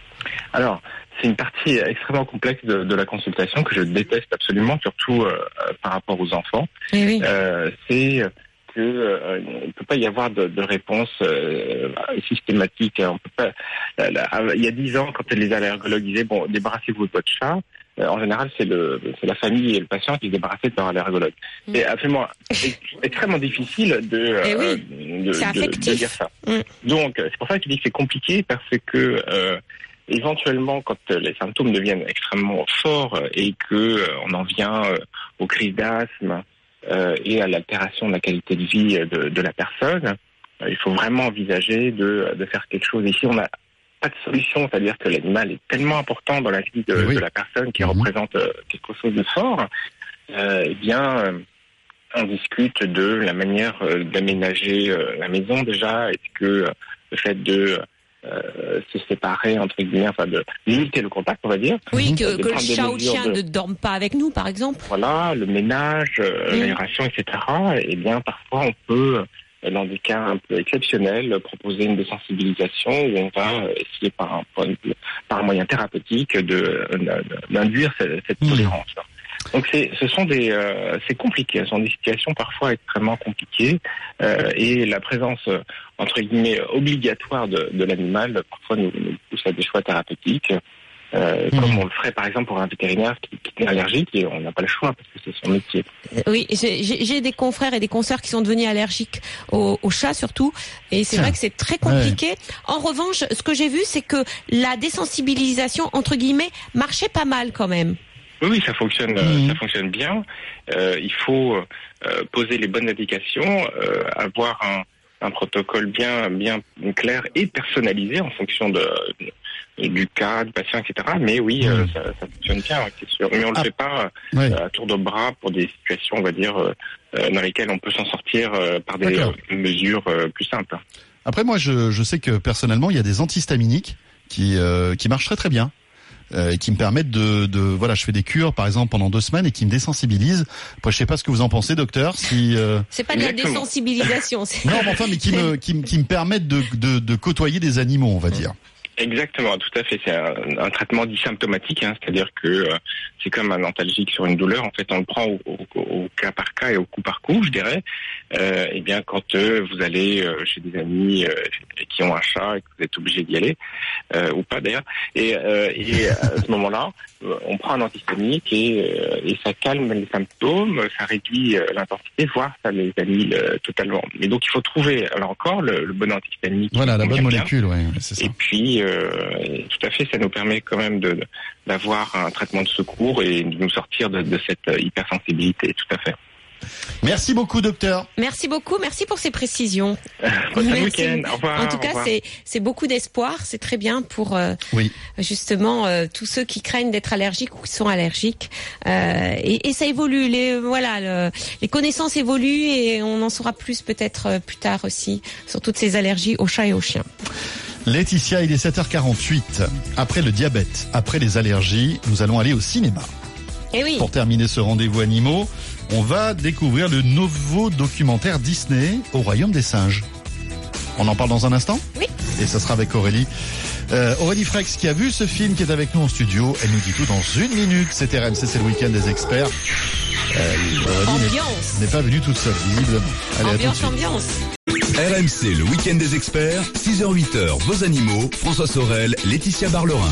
Alors c'est une partie extrêmement complexe de, de la consultation que je déteste absolument, surtout euh, par rapport aux enfants.
Eh oui.
euh, c'est que euh, il ne peut pas y avoir de, de réponse euh, systématique. On peut pas. Là, là, il y a dix ans, quand les allergologues disaient bon débarrassez-vous de votre chat. En général, c'est, le, c'est la famille et le patient qui se débarrassaient de leur allergologue. Mmh. C'est absolument extrêmement difficile de,
eh oui,
euh, de, de, de dire ça. Mmh. Donc, c'est pour ça qu'il dit que c'est compliqué parce que euh, éventuellement, quand les symptômes deviennent extrêmement forts et que euh, on en vient euh, aux crises d'asthme euh, et à l'altération de la qualité de vie de, de la personne, euh, il faut vraiment envisager de, de faire quelque chose. Ici, on a pas de solution, c'est-à-dire que l'animal est tellement important dans la vie de, oui. de la personne qui mmh. représente euh, quelque chose de fort, euh, eh bien, euh, on discute de la manière euh, d'aménager euh, la maison déjà. Est-ce que euh, le fait de euh, se séparer, entre guillemets, enfin de limiter le contact, on va dire.
Oui, que, que le chat ou le chien de... ne dorme pas avec nous, par exemple.
Voilà, le ménage, euh, mmh. l'aération, et cetera. Eh bien, parfois, on peut... dans des cas un peu exceptionnels, proposer une désensibilisation où on va essayer par un, par un moyen thérapeutique de, de, d'induire cette, cette mmh. tolérance. Donc c'est, ce sont des, euh, c'est compliqué, ce sont des situations parfois extrêmement compliquées euh, et la présence entre guillemets obligatoire de, de l'animal parfois nous, nous pousse à des choix thérapeutiques euh, mmh. comme on le ferait par exemple pour un vétérinaire qui, qui est allergique, et on n'a pas le choix parce que c'est son métier.
Oui, j'ai, j'ai des confrères et des consoeurs qui sont devenus allergiques aux, aux chats surtout, et c'est Tiens. vrai que c'est très compliqué. Ouais. En revanche, ce que j'ai vu, c'est que la désensibilisation entre guillemets marchait pas mal quand même.
Oui, oui, ça fonctionne, mmh. ça fonctionne bien. Euh, il faut euh, poser les bonnes indications, euh, avoir un, un protocole bien, bien clair et personnalisé en fonction de, de du cas, du patient, et cetera. Mais oui, mmh. euh, ça, ça fonctionne bien, c'est sûr. Mais on ne ah. le fait pas euh, ouais. à tour de bras pour des situations, on va dire, euh, dans lesquelles on peut s'en sortir euh, par des euh, mesures euh, plus simples.
Après, moi, je, je sais que personnellement, il y a des antihistaminiques qui, euh, qui marchent très très bien. Euh, et qui me permettent de, de voilà, je fais des cures par exemple pendant deux semaines et qui me désensibilisent. Après, je sais pas ce que vous en pensez, docteur. Si euh...
c'est pas de la désensibilisation. C'est...
Non, mais enfin, mais qui me qui, qui me permettent de, de de côtoyer des animaux, on va dire.
Exactement, tout à fait. C'est un, un traitement dit symptomatique, hein, c'est-à-dire que euh, c'est comme un antalgique sur une douleur. En fait, on le prend au, au, au cas par cas et au coup par coup, je dirais. Euh, et bien, quand euh, vous allez euh, chez des amis euh, qui ont un chat et que vous êtes obligé d'y aller, euh, ou pas d'ailleurs, et, euh, et à ce moment-là, on prend un antihistaminique et, euh, et ça calme les symptômes, ça réduit euh, l'intensité, voire ça les annule euh, totalement. Mais donc, il faut trouver, alors encore, le, le bon antihistaminique.
Voilà, la bonne molécule, oui, c'est ça.
Et puis, euh, tout à fait, ça nous permet quand même de, d'avoir un traitement de secours et de nous sortir de, de cette hypersensibilité, tout à fait.
Merci beaucoup, docteur.
Merci beaucoup, merci pour ces précisions.
Bon week-end, au revoir.
En tout cas, c'est, c'est beaucoup d'espoir, c'est très bien pour euh,
oui.
justement euh, tous ceux qui craignent d'être allergiques ou qui sont allergiques. Euh, et, et ça évolue, les voilà, le, les connaissances évoluent et on en saura plus peut-être euh, plus tard aussi sur toutes ces allergies aux chats et aux chiens.
Laetitia, il est sept heures quarante-huit. Après le diabète, après les allergies, nous allons aller au cinéma.
Et oui.
Pour terminer ce rendez-vous animaux, on va découvrir le nouveau documentaire Disney au Royaume des singes. On en parle dans un instant ?
Oui.
Et ça sera avec Aurélie. Euh, Aurélie Frex qui a vu ce film, qui est avec nous en studio. Elle nous dit tout dans une minute. C'est R M C, c'est le week-end des experts. Euh, Aurélie
ambiance.
N'est, n'est pas venue toute seule, visiblement. Allez,
ambiance, ambiance.
R M C, le week-end des experts, six heures huit heures, vos animaux, François Sorel, Laetitia Barlerin.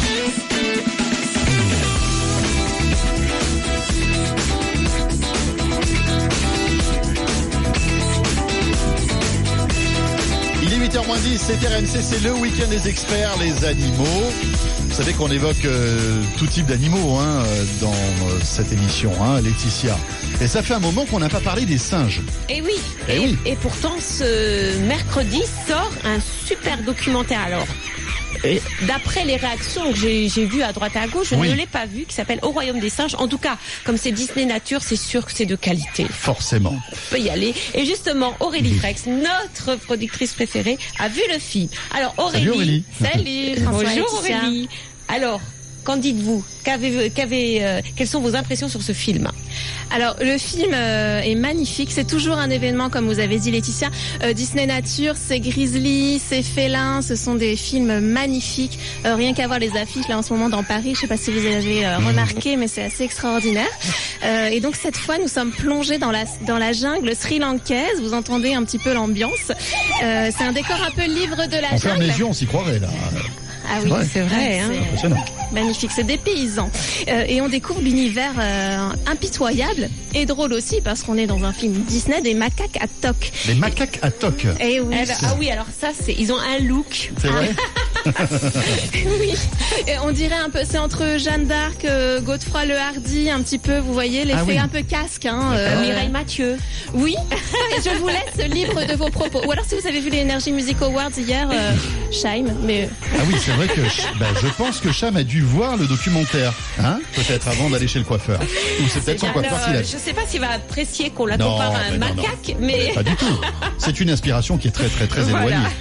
Il est huit heures moins dix, c'est R M C, c'est le week-end des experts, les animaux. Vous savez qu'on évoque euh, tout type d'animaux hein, dans euh, cette émission, hein, Laetitia. Et ça fait un moment qu'on n'a pas parlé des singes.
Et oui.
Et,
et,
oui.
et pourtant, ce mercredi sort un super documentaire. Alors, et d'après les réactions que j'ai, j'ai vues à droite et à gauche, je oui. ne l'ai pas vu, qui s'appelle Au Royaume des singes. En tout cas, comme c'est Disney Nature, c'est sûr que c'est de qualité.
Forcément.
On peut y aller. Et justement, Aurélie Frex, notre productrice préférée, a vu le film. Alors Aurélie,
salut Aurélie.
Salut. Bonjour Aurélie. Alors, qu'en dites-vous ? Qu'avez, qu'avez, euh, quelles sont vos impressions sur ce film ?
Alors, le film euh, est magnifique. C'est toujours un événement, comme vous avez dit, Laetitia. Euh, Disney Nature, c'est Grizzly, c'est Félin. Ce sont des films magnifiques. Euh, rien qu'à voir les affiches, là, en ce moment, dans Paris. Je sais pas si vous avez euh, remarqué, mais c'est assez extraordinaire. Euh, et donc, cette fois, nous sommes plongés dans la, dans la jungle sri-lankaise. Vous entendez un petit peu l'ambiance. Euh, c'est un décor un peu livre de la
on
jungle.
ferme les yeux, on s'y croirait, là.
Ah oui,
ouais. c'est vrai.
Ah,
hein.
c'est
impressionnant.
Magnifique, c'est des paysans. Euh, et on découvre l'univers euh, impitoyable et drôle aussi parce qu'on est dans un film Disney, des macaques à toc.
Des macaques à toc.
Et oui.
Eh ben, ah oui, alors ça, c'est, ils ont un look.
C'est vrai.
Oui. Et on dirait un peu, c'est entre Jeanne d'Arc, euh, Godefroy le Hardy, un petit peu, vous voyez, l'effet ah oui. un peu casque. Hein,
euh, Mireille Mathieu.
Oui. Et je vous laisse libre de vos propos. Ou alors si vous avez vu les Energy Music Awards hier, euh, Shaim, mais.
Ah oui, c'est vrai que ben, je pense que Cham a dû voir le documentaire, hein, peut-être avant d'aller chez le coiffeur. Ou c'est peut-être son coiffeur qui l'a.
Je sais pas s'il va apprécier qu'on la non, compare à un non, macaque, non. mais.
Pas du tout. C'est une inspiration qui est très très très
voilà.
éloignée.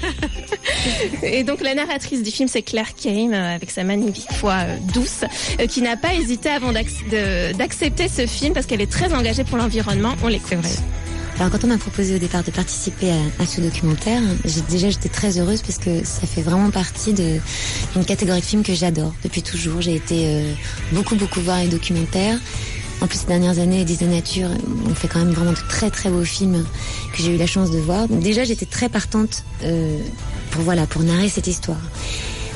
Et donc la narratrice du film, c'est Claire Kane, avec sa magnifique voix euh, douce, euh, qui n'a pas hésité avant d'acc- de, d'accepter ce film parce qu'elle est très engagée pour l'environnement. On l'écoute.
Alors quand on m'a proposé au départ de participer à, à ce documentaire, j'ai, déjà j'étais très heureuse parce que ça fait vraiment partie de, d'une catégorie de films que j'adore depuis toujours. J'ai été euh, beaucoup beaucoup voir les documentaires. En plus, ces dernières années, Disney Nature, on fait quand même vraiment de très très beaux films que j'ai eu la chance de voir. Donc déjà, j'étais très partante euh, pour voilà pour narrer cette histoire.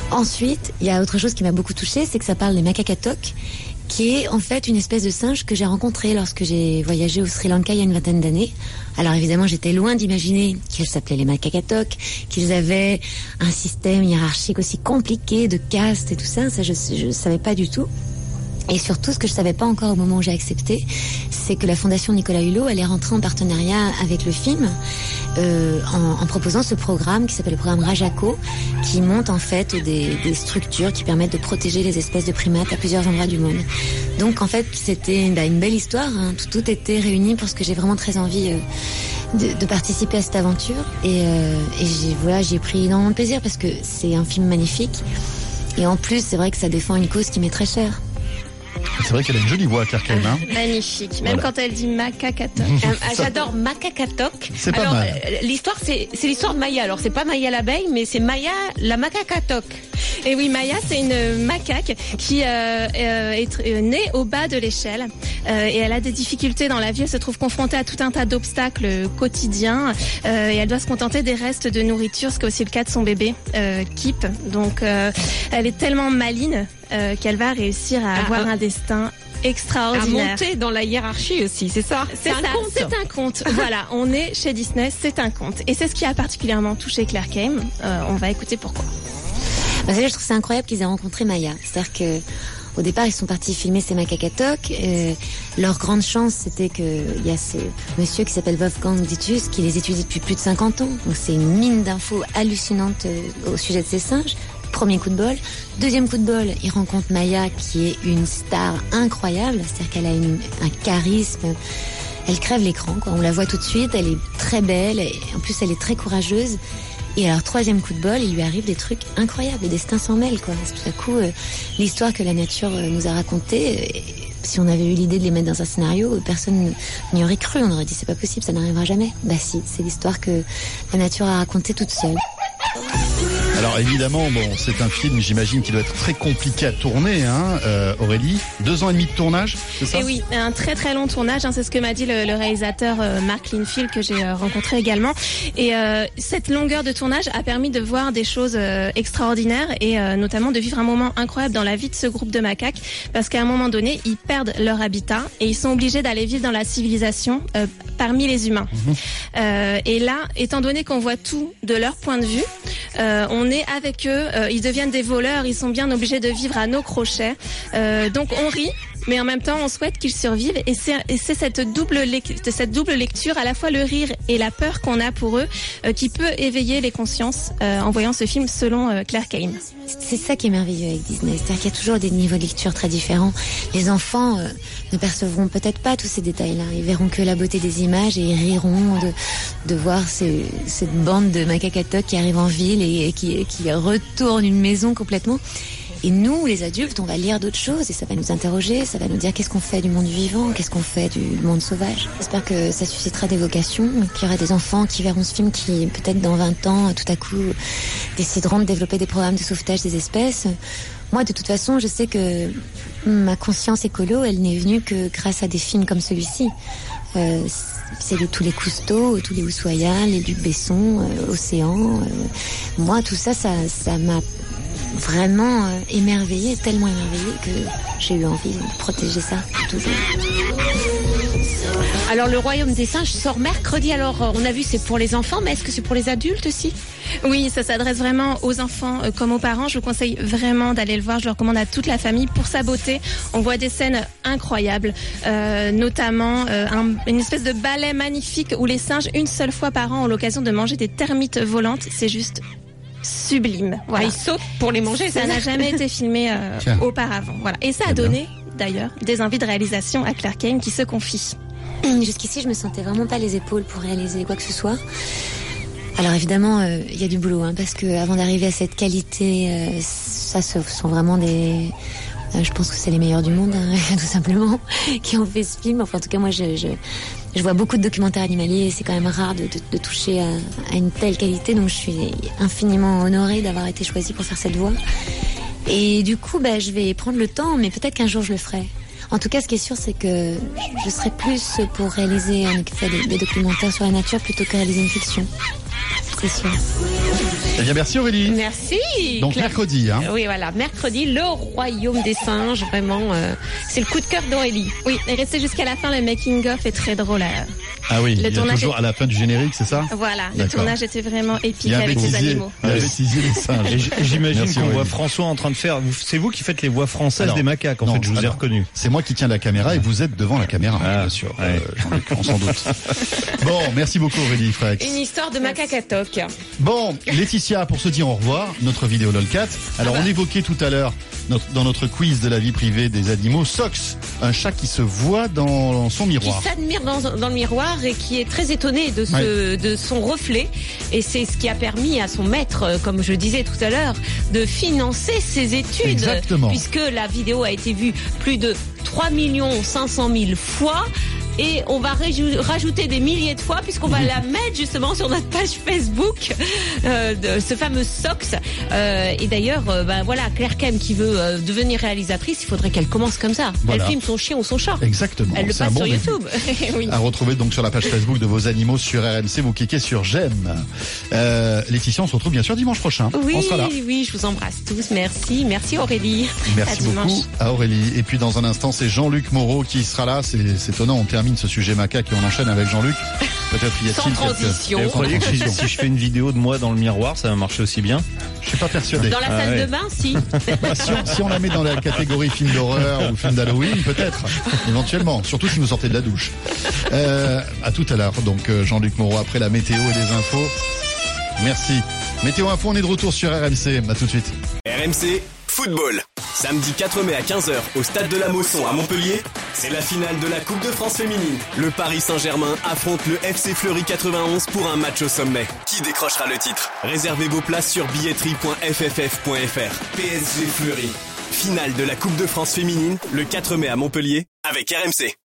Ensuite, il y a autre chose qui m'a beaucoup touchée, c'est que ça parle des macaques à toques, qui est en fait une espèce de singe que j'ai rencontré lorsque j'ai voyagé au Sri Lanka il y a une vingtaine d'années. Alors évidemment, j'étais loin d'imaginer qu'ils s'appelaient les macaques à toques, qu'ils avaient un système hiérarchique aussi compliqué de caste et tout ça. Ça, je ne savais pas du tout. Et surtout, ce que je savais pas encore au moment où j'ai accepté, c'est que la Fondation Nicolas Hulot allait rentrer en partenariat avec le film euh, en, en proposant ce programme qui s'appelle le programme Rajako, qui monte en fait des, des structures qui permettent de protéger les espèces de primates à plusieurs endroits du monde. Donc en fait, c'était bah, une belle histoire. Hein. Tout, tout était réuni parce que j'ai vraiment très envie euh, de, de participer à cette aventure. Et, euh, et j'ai, voilà, j'ai pris énormément de plaisir parce que c'est un film magnifique. Et en plus, c'est vrai que ça défend une cause qui m'est très chère.
C'est vrai qu'elle a une jolie voix, Claire Kane. Hein.
Magnifique. Même
voilà.
Quand elle dit macaque à toc.
J'adore macaque à toc.
C'est pas
Alors,
mal.
L'histoire, c'est, c'est l'histoire de Maya. Alors, c'est pas Maya l'abeille, mais c'est Maya la macaque à toc.
Et oui, Maya, c'est une macaque qui euh, est née au bas de l'échelle euh, et elle a des difficultés dans la vie. Elle se trouve confrontée à tout un tas d'obstacles quotidiens euh, et elle doit se contenter des restes de nourriture, ce qui est aussi le cas de son bébé, euh, Kip. Donc, euh, elle est tellement maline euh, qu'elle va réussir à avoir ah, un destin extraordinaire.
À monter dans la hiérarchie aussi, c'est ça?
C'est, c'est ça, un conte. C'est un conte. Voilà, on est chez Disney, c'est un conte. Et c'est ce qui a particulièrement touché Claire Kane. Euh, on va écouter pourquoi.
Bah, je trouve que c'est incroyable qu'ils aient rencontré Maya. C'est-à-dire que au départ, ils sont partis filmer ces macaques à toc. Euh, leur grande chance, c'était qu'il y a ce monsieur qui s'appelle Wolfgang Dittus qui les étudie depuis plus de cinquante ans. Donc c'est une mine d'infos hallucinante euh, au sujet de ces singes. Premier coup de bol. Deuxième coup de bol, ils rencontrent Maya qui est une star incroyable. C'est-à-dire qu'elle a une, un charisme. Elle crève l'écran, quoi. On la voit tout de suite. Elle est très belle. Et en plus, elle est très courageuse. Et alors, troisième coup de bol, il lui arrive des trucs incroyables, des destins sans mêle, quoi. Tout à coup, euh, l'histoire que la nature euh, nous a racontée, euh, si on avait eu l'idée de les mettre dans un scénario, personne n'y aurait cru. On aurait dit, c'est pas possible, ça n'arrivera jamais. Bah si, c'est l'histoire que la nature a racontée toute seule.
Alors évidemment, bon, c'est un film, j'imagine, qui doit être très compliqué à tourner, hein, euh, Aurélie. Deux ans et demi de tournage, c'est ça?
Et oui, un très très long tournage, hein, c'est ce que m'a dit le, le réalisateur euh, Mark Linfield que j'ai euh, rencontré également. Et euh, cette longueur de tournage a permis de voir des choses euh, extraordinaires et euh, notamment de vivre un moment incroyable dans la vie de ce groupe de macaques, parce qu'à un moment donné, ils perdent leur habitat et ils sont obligés d'aller vivre dans la civilisation euh, parmi les humains. Mmh. Euh, et là, étant donné qu'on voit tout de leur point de vue, euh, on est avec eux, euh, ils deviennent des voleurs, ils sont bien obligés de vivre à nos crochets. Euh, donc on rit, mais en même temps on souhaite qu'ils survivent. Et c'est, et c'est cette double lec- cette double lecture, à la fois le rire et la peur qu'on a pour eux, euh, qui peut éveiller les consciences euh, en voyant ce film, selon euh, Claire Kane.
C'est ça qui est merveilleux avec Disney, c'est-à-dire qu'il y a toujours des niveaux de lecture très différents. Les enfants euh, ne percevront peut-être pas tous ces détails-là, ils verront que la beauté des images et ils riront de, de voir ces, cette bande de macaques à toc qui arrive en ville et, et qui, qui retourne une maison complètement. Et nous, les adultes, on va lire d'autres choses et ça va nous interroger, ça va nous dire qu'est-ce qu'on fait du monde vivant, qu'est-ce qu'on fait du monde sauvage. J'espère que ça suscitera des vocations, qu'il y aura des enfants qui verront ce film qui, peut-être dans vingt ans, tout à coup, décideront de développer des programmes de sauvetage des espèces. Moi, de toute façon, je sais que ma conscience écolo, elle n'est venue que grâce à des films comme celui-ci. Euh, c'est de tous les Cousteau, tous les Ushuaïa, les Luc Besson, euh, Océan. Euh, moi, tout ça, ça, ça m'a vraiment euh, émerveillée, tellement émerveillée que j'ai eu envie de protéger ça toujours.
Alors le Royaume des singes sort mercredi, alors on a vu c'est pour les enfants, mais est-ce que c'est pour les adultes aussi?
Oui, ça s'adresse vraiment aux enfants euh, comme aux parents. Je vous conseille vraiment d'aller le voir, je le recommande à toute la famille. Pour sa beauté, on voit des scènes incroyables, euh, notamment euh, un, une espèce de ballet magnifique où les singes, une seule fois par an, ont l'occasion de manger des termites volantes. C'est juste sublime. Voilà.
Ah, ils sautent pour les manger.
Ça n'a jamais été filmé euh, auparavant. Voilà. Et ça a donné, d'ailleurs, des envies de réalisation à Claire Kane qui se confie.
Jusqu'ici, je me sentais vraiment pas les épaules pour réaliser quoi que ce soit. Alors évidemment, il euh, y a du boulot, hein, parce que avant d'arriver à cette qualité, euh, ça ce sont vraiment des... Euh, je pense que c'est les meilleurs du monde, hein, tout simplement, qui ont fait ce film. Enfin, en tout cas, moi, je, je, je vois beaucoup de documentaires animaliers et c'est quand même rare de, de, de toucher à, à une telle qualité. Donc, je suis infiniment honorée d'avoir été choisie pour faire cette voix. Et du coup, bah, je vais prendre le temps, mais peut-être qu'un jour, je le ferai. En tout cas, ce qui est sûr, c'est que je serai plus pour réaliser en effet des, des documentaires sur la nature plutôt que réaliser une fiction. C'est sûr.
Eh bien, merci Aurélie.
Merci.
Donc
Claire.
mercredi, hein.
Oui, voilà, mercredi, le royaume des singes, vraiment, euh, c'est le coup de cœur d'Aurélie.
Oui, et restez jusqu'à la fin, le making-of est très drôle. Alors.
Ah oui,
Le
il y a
tournage
toujours
est-
à la fin du générique, c'est ça?
Voilà, le
D'accord.
tournage était vraiment
Il
épique
y a un
avec les
bêtisier,
animaux.
il y a un bêtisier des singes.
Et j- J'imagine
Merci,
qu'on voit
Aurélie.
François en train de faire. vous- C'est vous qui faites les voix françaises
Alors,
des macaques. En
non,
fait, je vous ai
alors,
reconnu.
C'est moi qui tiens la caméra et vous êtes devant la caméra,
Ah,
bien sûr.
ouais.
Euh, Jean-Luc, on s'en doute. Bon, merci beaucoup Aurélie Frex.
Une histoire de macaque à toc.
Bon, Laetitia, pour se dire au revoir, notre vidéo LOLcat. Alors,
Ah bah.
on évoquait tout à l'heure, notre- dans notre quiz de la vie privée des animaux, Sox, un chat qui se voit dans son
Qui
miroir.
s'admire dans, dans le miroir et qui est très étonné de, ce, de son reflet. Et c'est ce qui a permis à son maître, euh, comme je disais tout à l'heure, de financer ses études.
Exactement.
Puisque la vidéo a été vue plus de trois millions cinq cent mille fois. Et on va réjou- rajouter des milliers de fois puisqu'on va la mettre justement sur notre page Facebook euh, de ce fameux Sox. Euh, et d'ailleurs, euh, ben voilà, Claire Kem qui veut euh, devenir réalisatrice, il faudrait qu'elle commence comme ça.
Voilà.
Elle filme son chien ou son chat.
Exactement.
Elle le
C'est un
passe
bon
sur
début.
YouTube.
Oui.
À retrouver donc sur la page Facebook de vos animaux sur R M C, vous cliquez sur j'aime. Euh, Laetitia, on se retrouve bien sûr dimanche prochain.
Oui,
On sera là.
oui, je vous embrasse tous. Merci, merci Aurélie.
Merci
À dimanche.
beaucoup à Aurélie. Et puis dans un instant, c'est Jean-Luc Moreau qui sera là. C'est c'est étonnant, on termine ce sujet macaque et on enchaîne avec Jean-Luc. Peut-être y
Sans
a-t-il quelques-
transition.
Et vous
Sans
croyez que si,
transition.
si je fais une vidéo de moi dans le miroir, ça va marcher aussi bien?
Je suis pas persuadé.
Dans la
Ah
salle
ouais.
de bain, si.
Bah, si, on, si on la met dans la catégorie film d'horreur ou film d'Halloween, peut-être, éventuellement, surtout si vous sortez de la douche. Euh, à tout à l'heure, donc euh, Jean-Luc Moreau après la météo et les infos. Merci. Météo Info, on est de retour sur R M C. À tout de suite.
R M C Football. Samedi quatre mai à quinze heures au stade de la Mosson à Montpellier, c'est la finale de la Coupe de France féminine. Le Paris Saint-Germain affronte le F C Fleury quatre-vingt-onze pour un match au sommet. Qui décrochera le titre? Réservez vos places sur billetterie point f f f point f r. P S G Fleury. Finale de la Coupe de France féminine le quatre mai à Montpellier avec R M C.